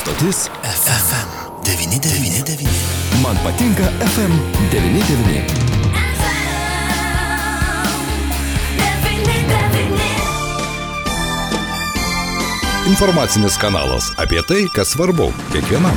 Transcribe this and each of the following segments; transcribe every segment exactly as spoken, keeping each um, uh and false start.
stotis F M devyni devyni devyni. Man patinka F M devyni devyni. Informacinis kanalas apie tai, kas svarbu kiekvienam.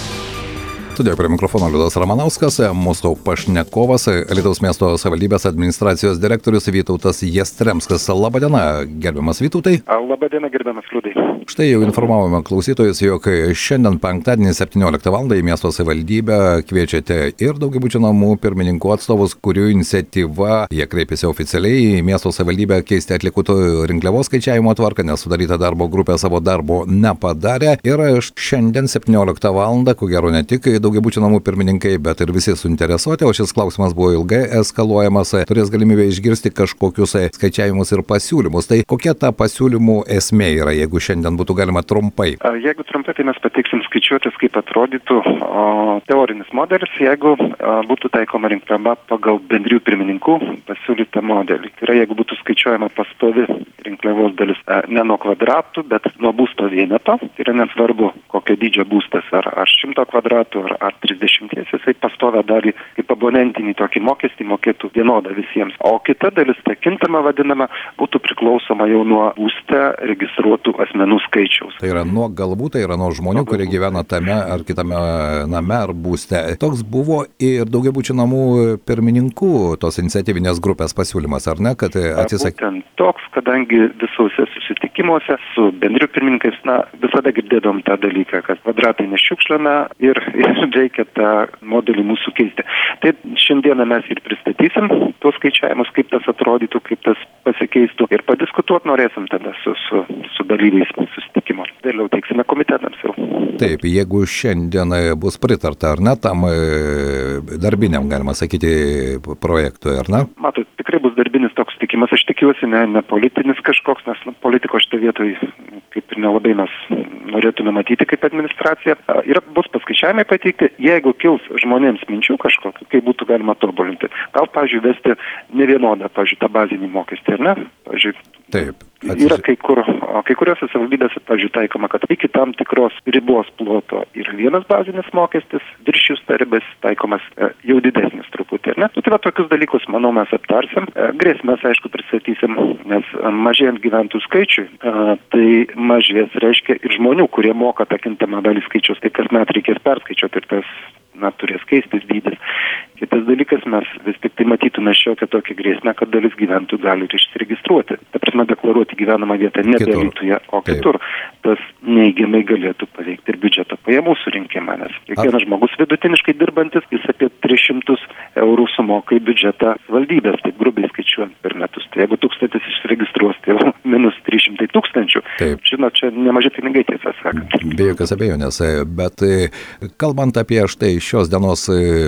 Studijoje prie mikrofono Liudas Ramanauskas, mūsų pašnekovas, Alytaus miesto savivaldybės administracijos direktorius Vytautas Jastremskas. Labadiena, gerbiamas Vytautai. Labadiena, gerbiamas Liudai. Štai jau informavome klausytojus, jog šiandien penktadienį septynioliktą valandą į miesto savivaldybę kviečiate ir daugiabučių namų pirmininkų atstovus, kurių iniciatyva jie kreipėsi oficialiai į miesto savivaldybę keisti atlikų rinkliavos skaičiavimo tvarką, nes sudaryta darbo grupė savo darbo nepadarė. Ir šiandien septynioliktą valandą, ko gero ne tik daugiabučių namų pirmininkai, bet ir visi suinteresuoti, o šis klausimas buvo ilgai eskaluojamas, turės galimybę išgirsti kažkokius skaičiavimus ir pasiūlymus. Tai kokia ta pasiūlymų esmė yra, jeigu šiandien būtų galima trumpai? Jeigu trumpai, tai mes pateiksim skaičiuotis, kaip atrodytų o, teorinis modelis, jeigu o, būtų taikoma rinkliava pagal bendrijų pirmininkų pasiūlytą modelį. Tai yra, jeigu būtų skaičiuojama pastovi rinkliavos dalis a, ne nuo kvadratų, bet nuo būsto vieneto, tai yra nesvarbu, kokio dydžio būstas, ar, ar šimto kvadratų, ar ar trisdešimties, jisai pastovę dalį kaip abonentinį tokį mokestį mokėtų vienodą visiems. O kita dalis, ta kintama vadinama, būtų priklausoma jau nuo būste registruotų asmenų skaičiaus. Tai yra nuo galvų, tai yra nuo žmonių, kurie gyvena tame ar kitame name ar būste. Toks buvo ir daugiabučių namų pirmininkų tos iniciatyvinės grupės pasiūlymas, ar ne, kad atsisak... Būtent toks, kadangi visuose susitikimuose su bendrių pirmininkais, na, visada girdėdom tą dalyką, kad kvadratai nešiukšlina ir, ir reikia tą modelį mūsų keisti. Tai šiandieną mes ir pristatysim tuos skaičiavimus, kaip tas atrodytų, kaip tas pasikeistų ir padiskutuoti norėsim tada su, su, su dalyviais susitikimo. Vėliau teiksime komitetams jau. Taip, jeigu šiandien bus pritarta, ar ne, tam darbiniam, galima sakyti, projektui, ar ne? Matot, tikrai bus darbinis toks sutikimas, aš tikiuosi, ne, ne politinis kažkoks, nes nu, politiko šitą vietoj kaip ir nelabai mes norėtume matyti kaip administracija. Ir bus paskaičiavimai pateikti, jeigu kils žmonėms minčių kažkokiu, kaip būtų galima tobulinti. Gal, pavyzdžiui, vesti ne vienodą, pavyzdžiui, tą bazinį mokestį, ar ne? Pavyzdžiui, taip. Atsiž... Yra kai kur, kai kuriuose savivaldybėse, pavyzdžiui, taikoma, kad iki tam tikros ribos ploto yra vienas bazinis mokestis, viršijus tą ribas taikomas jau didesnis truputį, ar ne? Nu, tai va, tokius dalykus, manau, mes aptarsim. Grėsmės, aišku, pristatysim, nes mažėjant gyventojų skaičiui, tai mažės, reiškia, ir žmonių, kurie moka tą kintamą dalį skaičius, tai kasmet reikės perskaičiuoti ir tas, na, turės keistis dydis. Kitas dalykas, mes vis tik tai matytume šiokią tokią grėsmę, kad dalis gyventojų gali ir išsiregistruoti. Ta prasme, deklaruoti gyvenamą vietą ne Alytuje, o kitur. Tas neigiamai galėtų paveikti ir biudžeto pajamų surinkimą, nes kiekvienas žmogus vidutiniškai dirbantis, jis apie tris šimtus eurų sumoka į biudžetą valdybės, taip grubiai skaičiuojant per metus. Tai jeigu tūkstantis išsiregistruos, tai jau minus trys šimtai tūkstančių. Taip. Žinot, čia nemaži pinigai, tiesą sakant. Be jokios abejonės, bet kalbant apie štai šios dienos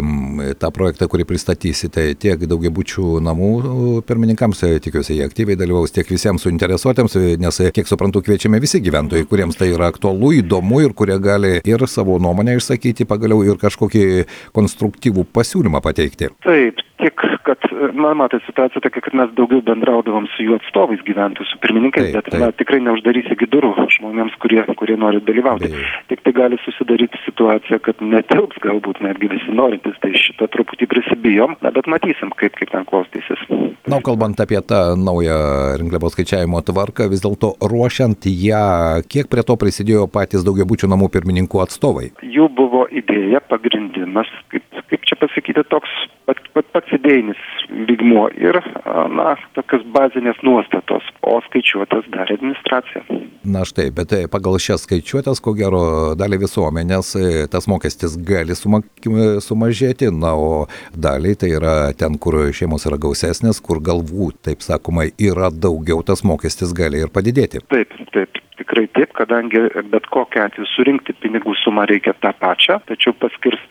tą projektą, kurį pristatysite tiek daugiabučių namų pirmininkams, tikiuosi jie aktyviai dalyvaus, tiek visiems suinteresuotėms, nes, kiek suprantu, kviečiame visi gyventojai, kuriems tai yra aktualu, įdomu ir kurie gali ir savo nuomonę išsakyti, pagaliau ir kažkokį konstruktyvų pasiūlymą pateikti. Taip, tik, kad, man matai, situacija tokia, kad mes daugiau bendraudavom su jų atstovais gyventojų, su pirmininkais, taip, bet taip. Na, tikrai neuždarysi durų žmonėms, kurie, kurie nori dalyvauti. Bei. Tik tai gali susidaryti situacija, kad netilps galbūt netgi visi norintis, tai šitą truputį prisibijom, na, bet matysim, kaip, kaip ten klostysis. Na, kalbant apie tą naują rinkliavos skaičiavimo tvarką, vis dėlto ruošiant ją, kiek prie to prisidėjo patys daugiabučių namų pirmininkų atstovai? Jų buvo idėja, pagrindimas, kaip, kaip čia pasakyti, toks pat, pat, pats idėjinis lygmuo ir, na, tokios bazinės nuostatos, o skaičiuotas darė administracija. Na štai, bet pagal šias skaičiuotas, ko gero, dalį visuomenės tas mokestis gali suma, sumažėti, na, o daliai tai yra ten, kur šeimos yra gausesnės, kur galbūt, taip sakoma, yra daugiau, tas mokestis gali ir padidėti. Taip, taip. Tikrai taip, kadangi bet kokiu atveju surinkti pinigų sumą reikia tą pačią, tačiau paskirstyti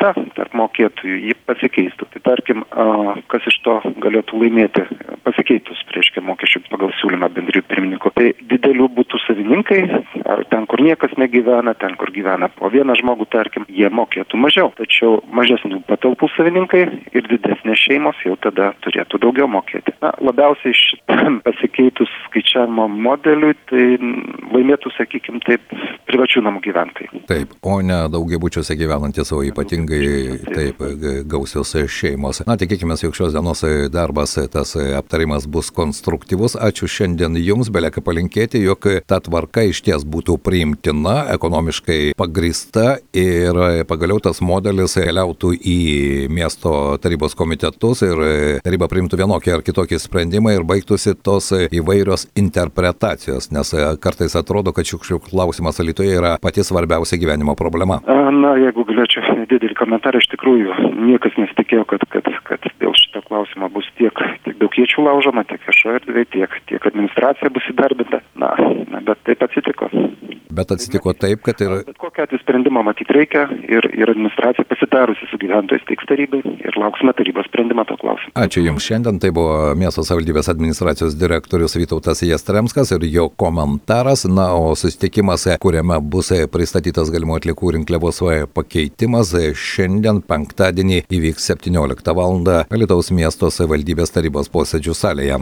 našta tarp mokėtojų ji pasikeistų. Tai tarkim, kas iš to galėtų laimėti pasikeitus, reiškia, mokesčių pagal siūlymą bendrijų pirmininko. Tai didelių butų savininkai, ar ten, kur niekas negyvena, ten, kur gyvena po vieną žmogų, tarkim, jie mokėtų mažiau. Tačiau mažesnių patalpų savininkai ir didesnės šeimos jau tada turėtų daugiau mokėti. Na, labiausiai šitam pasikeitus skaičiavimo modeliui, tai laimėtų, sakykime, taip, privačių namų gyventojai. Taip, o ne daugiabučiuose gyvenantys, o ypatingai taip gausios šeimos. Na, tikėkime, jog šios dienos darbas, tas aptarimas bus konstruktyvus. Ačiū šiandien Jums, belieka palinkėti, jog ta tvarka išties būtų priimtina, ekonomiškai pagrįsta ir pagaliau tas modelis keliautų į miesto tarybos komitetus ir taryba priimtų vienokį ar kitokį sprendimą ir baigtųsi tos įvairios interpretacijos, nes kartais atrodo, kad šiukšlių klausimas Alytuje yra pati svarbiausia gyvenimo problema. Na, jeigu galėčiau didelį komentarą, iš tikrųjų niekas nesitikėjo, kad, kad, kad dėl šito klausimo bus tiek, tiek daug iečių laužoma, tiek viešoje erdvėje, tiek, tiek administracija bus įdarbinta. Na, na, bet taip atsitiko. Bet atsitiko taip, kad ir... Bet kokią atveju sprendimą matyti reikia ir, ir administracija pasitarusi su gyventojais teiks tarybai ir lauksime tarybos sprendimą to klausimu. Ačiū Jums. Šiandien tai buvo miesto savivaldybės administracijos direktorius Vytautas Jastremskas ir jo komentaras. Na, o susitikimas, kuriame bus pristatytas galimų atliekų rinkliavos pakeitimas, šiandien penktadienį įvyks septynioliktą valandą Alytaus miesto savivaldybės tarybos posėdžių salėje.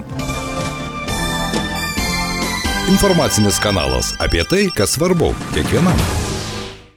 Informacinis kanalas apie tai, kas svarbu kiekvienam.